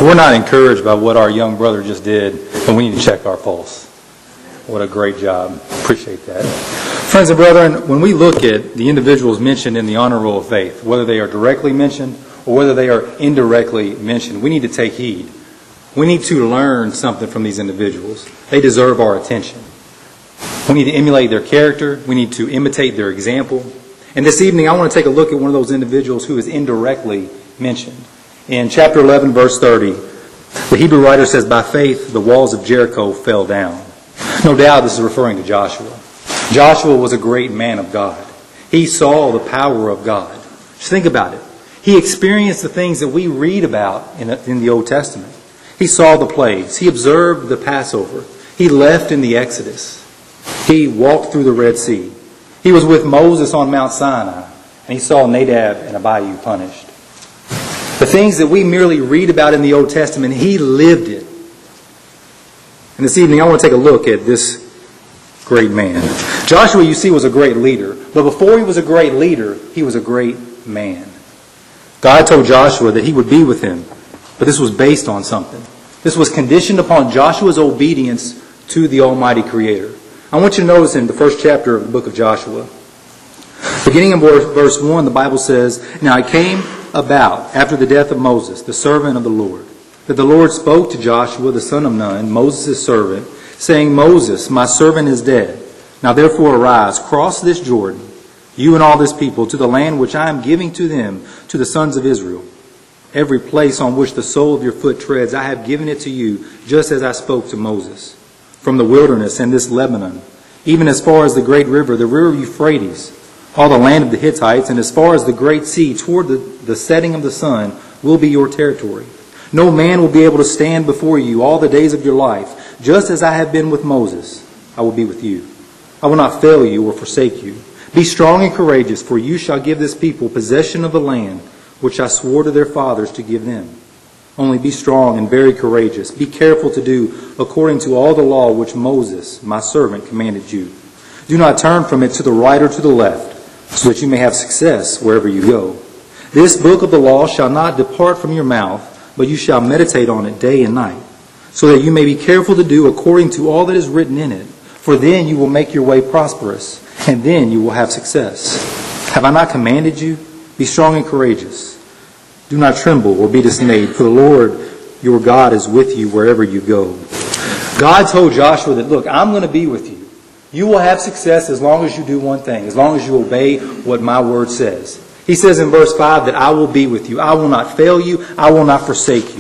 we're not encouraged by what our young brother just did, then we need to check our pulse. What a great job. Appreciate that. Friends and brethren, when we look at the individuals mentioned in the honor roll of faith, whether they are directly mentioned or whether they are indirectly mentioned, we need to take heed. We need to learn something from these individuals. They deserve our attention. We need to emulate their character. We need to imitate their example. And this evening, I want to take a look at one of those individuals who is indirectly mentioned. In chapter 11, verse 30, the Hebrew writer says, "By faith, the walls of Jericho fell down." No doubt this is referring to Joshua. Joshua was a great man of God. He saw the power of God. Just think about it. He experienced the things that we read about in the Old Testament. He saw the plagues. He observed the Passover. He left in the Exodus. He walked through the Red Sea. He was with Moses on Mount Sinai, and he saw Nadab and Abihu punished. The things that we merely read about in the Old Testament, he lived it. And this evening I want to take a look at this great man. Joshua, you see, was a great leader. But before he was a great leader, he was a great man. God told Joshua that he would be with him. But this was based on something. This was conditioned upon Joshua's obedience to the Almighty Creator. I want you to notice in the first chapter of the book of Joshua, beginning in verse 1, the Bible says, "Now it came about, after the death of Moses, the servant of the Lord, that the Lord spoke to Joshua, the son of Nun, Moses' servant, saying, Moses, my servant is dead. Now therefore arise, cross this Jordan, you and all this people, to the land which I am giving to them, to the sons of Israel. Every place on which the sole of your foot treads, I have given it to you, just as I spoke to Moses. From the wilderness and this Lebanon, even as far as the great river, the river Euphrates, all the land of the Hittites, and as far as the great sea, toward the setting of the sun, will be your territory. No man will be able to stand before you all the days of your life. Just as I have been with Moses, I will be with you. I will not fail you or forsake you. Be strong and courageous, for you shall give this people possession of the land which I swore to their fathers to give them. Only be strong and very courageous. Be careful to do according to all the law which Moses, my servant, commanded you. Do not turn from it to the right or to the left, so that you may have success wherever you go. This book of the law shall not depart from your mouth, but you shall meditate on it day and night, so that you may be careful to do according to all that is written in it. For then you will make your way prosperous, and then you will have success. Have I not commanded you? Be strong and courageous. Do not tremble or be dismayed, for the Lord your God is with you wherever you go. God told Joshua that, look, I'm going to be with you. You will have success as long as you do one thing, as long as you obey what my word says. He says in verse 5 that I will be with you. I will not fail you. I will not forsake you.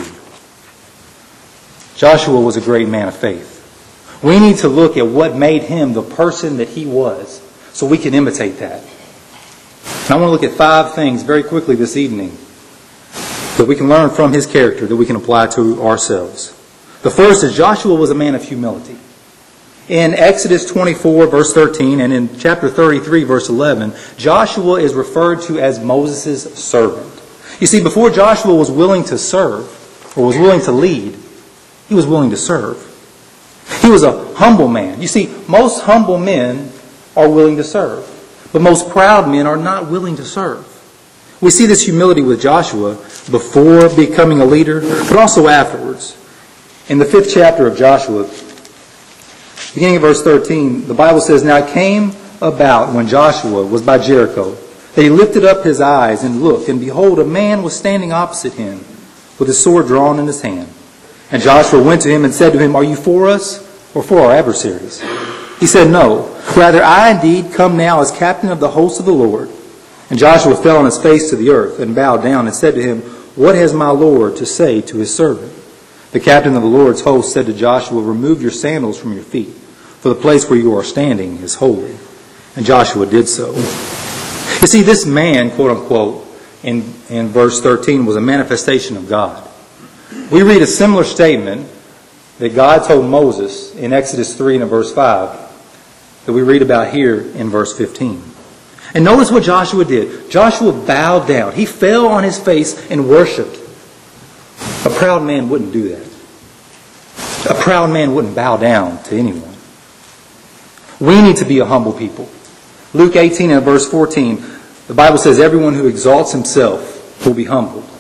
Joshua was a great man of faith. We need to look at what made him the person that he was so we can imitate that. And I want to look at 5 things very quickly this evening that we can learn from his character that we can apply to ourselves. The first is Joshua was a man of humility. In Exodus 24, verse 13, and in chapter 33, verse 11, Joshua is referred to as Moses' servant. You see, before Joshua was willing to serve, or was willing to lead, he was willing to serve. He was a humble man. You see, most humble men are willing to serve, but most proud men are not willing to serve. We see this humility with Joshua before becoming a leader, but also afterwards. In the 5th chapter of Joshua, beginning of verse 13, the Bible says, Now it came about when Joshua was by Jericho, that he lifted up his eyes and looked, and behold, a man was standing opposite him, with his sword drawn in his hand. And Joshua went to him and said to him, Are you for us, or for our adversaries? He said, No, rather I indeed come now as captain of the hosts of the Lord. And Joshua fell on his face to the earth, and bowed down, and said to him, What has my Lord to say to his servant? The captain of the Lord's host said to Joshua, Remove your sandals from your feet, for the place where you are standing is holy. And Joshua did so. You see, this man, quote unquote, in verse 13 was a manifestation of God. We read a similar statement that God told Moses in Exodus 3 and verse 5 that we read about here in verse 15. And notice what Joshua did. Joshua bowed down. He fell on his face and worshipped. A proud man wouldn't do that. A proud man wouldn't bow down to anyone. We need to be a humble people. Luke 18 and verse 14, the Bible says, Everyone who exalts himself will be humbled,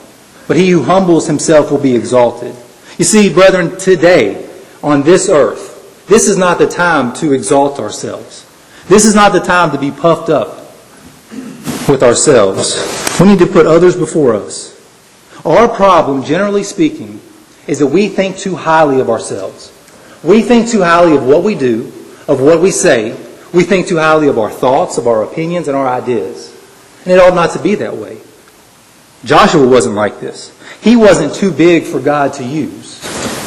but he who humbles himself will be exalted. You see, brethren, today, on this earth, this is not the time to exalt ourselves. This is not the time to be puffed up with ourselves. We need to put others before us. Our problem, generally speaking, is that we think too highly of ourselves. We think too highly of what we do, of what we say. We think too highly of our thoughts, of our opinions, and our ideas. And it ought not to be that way. Joshua wasn't like this. He wasn't too big for God to use.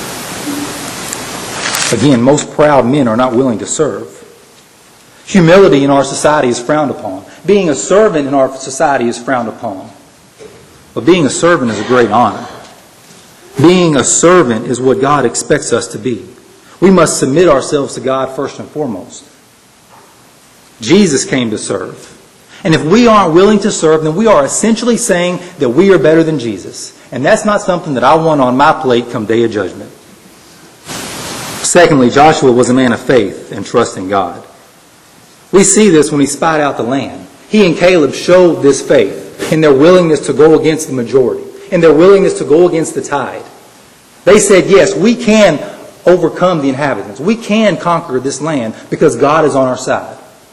Again, most proud men are not willing to serve. Humility in our society is frowned upon. Being a servant in our society is frowned upon. But being a servant is a great honor. Being a servant is what God expects us to be. We must submit ourselves to God first and foremost. Jesus came to serve. And if we aren't willing to serve, then we are essentially saying that we are better than Jesus. And that's not something that I want on my plate come day of judgment. Secondly, Joshua was a man of faith and trust in God. We see this when he spied out the land. He and Caleb showed this faith in their willingness to go against the majority, in their willingness to go against the tide. They said, yes, we can overcome the inhabitants. We can conquer this land because God is on our side.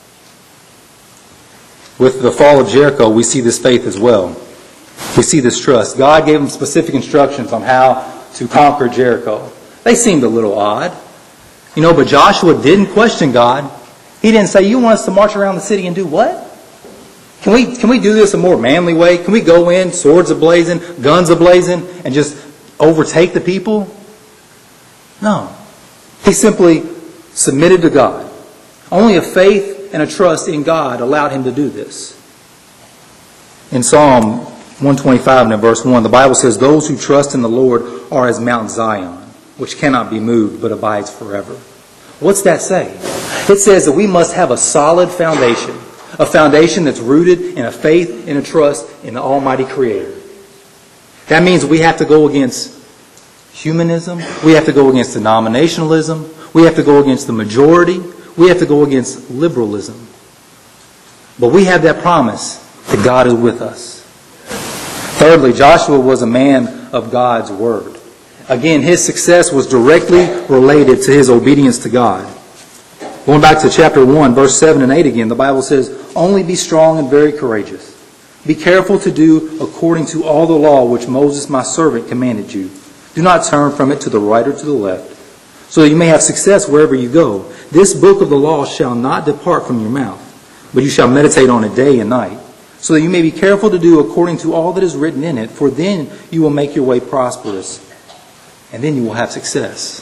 With the fall of Jericho, we see this faith as well. We see this trust. God gave them specific instructions on how to conquer Jericho. They seemed a little odd. But Joshua didn't question God. He didn't say, you want us to march around the city and do what? Can we do this a more manly way? Can we go in, swords ablazing, guns ablazing, and just overtake the people? No. He simply submitted to God. Only a faith and a trust in God allowed him to do this. In Psalm 125 and verse 1, the Bible says, those who trust in the Lord are as Mount Zion, which cannot be moved but abides forever. What's that say? It says that we must have a solid foundation. A foundation that's rooted in a faith and a trust in the Almighty Creator. That means we have to go against humanism. We have to go against denominationalism. We have to go against the majority. We have to go against liberalism. But we have that promise that God is with us. Thirdly, Joshua was a man of God's Word. Again, his success was directly related to his obedience to God. Going back to chapter 1, verse 7 and 8 again, the Bible says, only be strong and very courageous. Be careful to do according to all the law which Moses my servant commanded you. Do not turn from it to the right or to the left, so that you may have success wherever you go. This book of the law shall not depart from your mouth, but you shall meditate on it day and night, so that you may be careful to do according to all that is written in it, for then you will make your way prosperous, and then you will have success.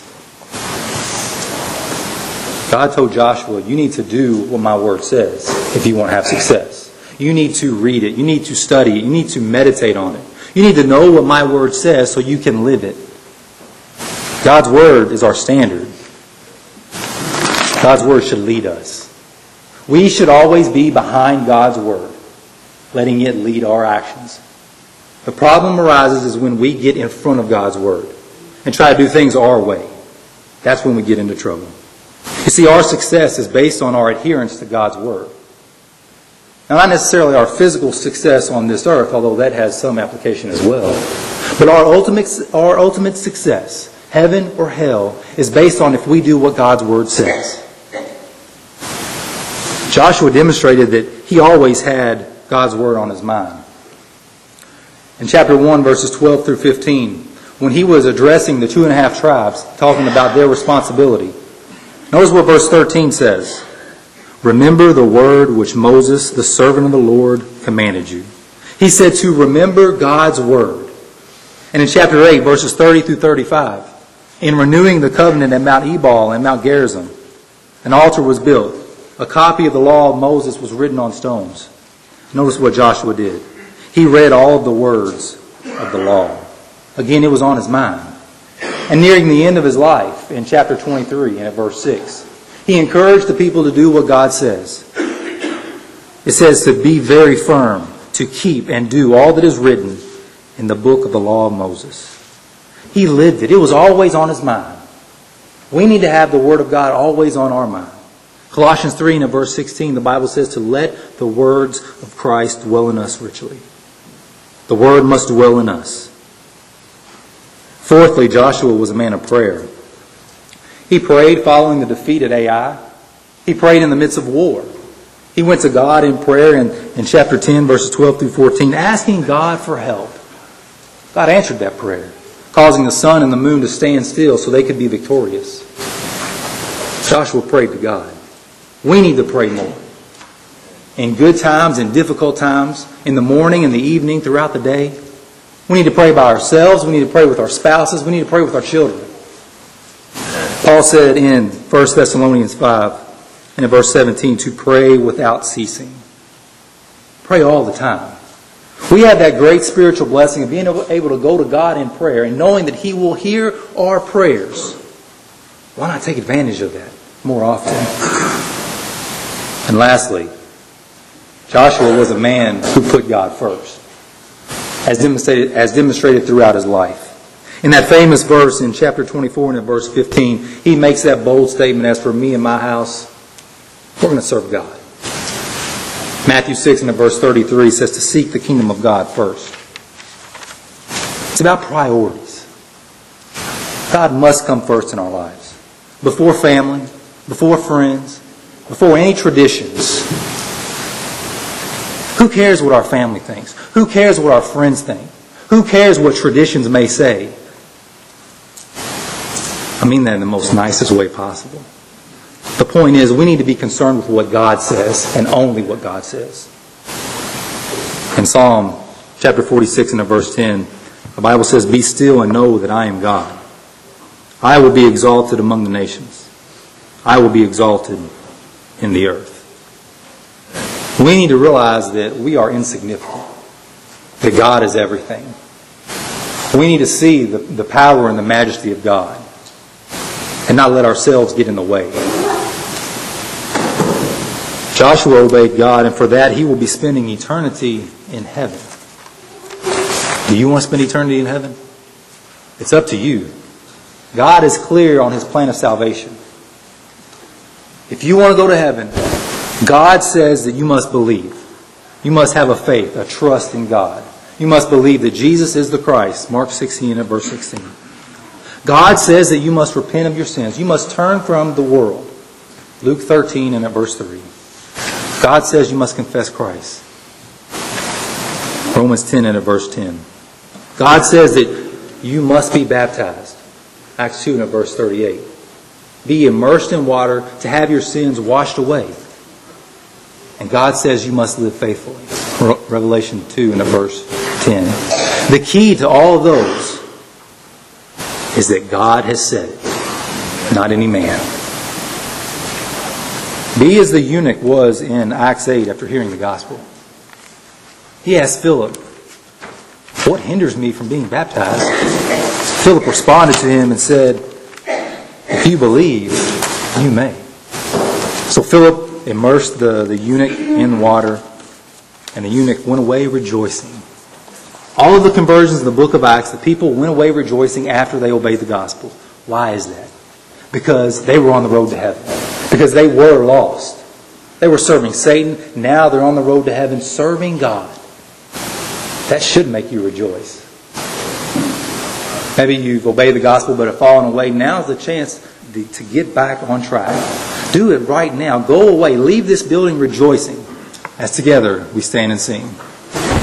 God told Joshua, you need to do what my word says if you want to have success. You need to read it. You need to study it. You need to meditate on it. You need to know what my word says so you can live it. God's word is our standard. God's word should lead us. We should always be behind God's word, letting it lead our actions. The problem arises is when we get in front of God's word and try to do things our way. That's when we get into trouble. You see, our success is based on our adherence to God's Word. Now, not necessarily our physical success on this earth, although that has some application as well. But our ultimate success, heaven or hell, is based on if we do what God's Word says. Joshua demonstrated that he always had God's Word on his mind. In chapter 1, verses 12 through 15, when he was addressing the 2.5 tribes, talking about their responsibility, notice what verse 13 says. Remember the word which Moses, the servant of the Lord, commanded you. He said to remember God's word. And in chapter 8, verses 30 through 35, in renewing the covenant at Mount Ebal and Mount Gerizim, an altar was built. A copy of the law of Moses was written on stones. Notice what Joshua did. He read all of the words of the law. Again, it was on his mind. And nearing the end of his life, in chapter 23 and at verse 6, he encouraged the people to do what God says. It says to be very firm, to keep and do all that is written in the book of the law of Moses. He lived it. It was always on his mind. We need to have the Word of God always on our mind. Colossians 3 and verse 16, the Bible says to let the words of Christ dwell in us richly. The Word must dwell in us. Fourthly, Joshua was a man of prayer. He prayed following the defeat at Ai. He prayed in the midst of war. He went to God in prayer in chapter 10, verses 12 through 14, asking God for help. God answered that prayer, causing the sun and the moon to stand still so they could be victorious. Joshua prayed to God. We need to pray more. In good times, in difficult times, in the morning, in the evening, throughout the day. We need to pray by ourselves. We need to pray with our spouses. We need to pray with our children. Paul said in 1 Thessalonians 5 and in verse 17 to pray without ceasing. Pray all the time. We have that great spiritual blessing of being able to go to God in prayer and knowing that He will hear our prayers. Why not take advantage of that more often? And lastly, Joshua was a man who put God first, as demonstrated throughout his life. In that famous verse in chapter 24 and in verse 15, he makes that bold statement, as for me and my house, we're going to serve God. Matthew 6 and in verse 33 says to seek the kingdom of God first. It's about priorities. God must come first in our lives. Before family, before friends, before any traditions. Who cares what our family thinks? Who cares what our friends think? Who cares what traditions may say? I mean that in the most nicest way possible. The point is, we need to be concerned with what God says and only what God says. In Psalm chapter 46 and verse 10, the Bible says, "Be still and know that I am God. I will be exalted among the nations. I will be exalted in the earth." We need to realize that we are insignificant, that God is everything. We need to see the power and the majesty of God and not let ourselves get in the way. Joshua obeyed God, and for that he will be spending eternity in heaven. Do you want to spend eternity in heaven? It's up to you. God is clear on His plan of salvation. If you want to go to heaven, God says that you must believe. You must have a faith, a trust in God. You must believe that Jesus is the Christ. Mark 16 and verse 16. God says that you must repent of your sins. You must turn from the world. Luke 13 and at verse 3. God says you must confess Christ. Romans 10 and at verse 10. God says that you must be baptized. Acts 2 and at verse 38. Be immersed in water to have your sins washed away. And God says you must live faithfully. Revelation 2 and verse 10. The key to all of those is that God has said it, not any man. Be as the eunuch was in Acts 8 after hearing the gospel. He asked Philip, "What hinders me from being baptized?" Philip responded to him and said, "If you believe, you may." So Philip immersed the eunuch in water, and the eunuch went away rejoicing. All of the conversions in the book of Acts, the people went away rejoicing after they obeyed the gospel. Why is that? Because they were on the road to heaven. Because they were lost. They were serving Satan. Now they're on the road to heaven serving God. That should make you rejoice. Maybe you've obeyed the gospel but have fallen away. Now's the chance to get back on track. Do it right now. Go away. Leave this building rejoicing. As together we stand and sing.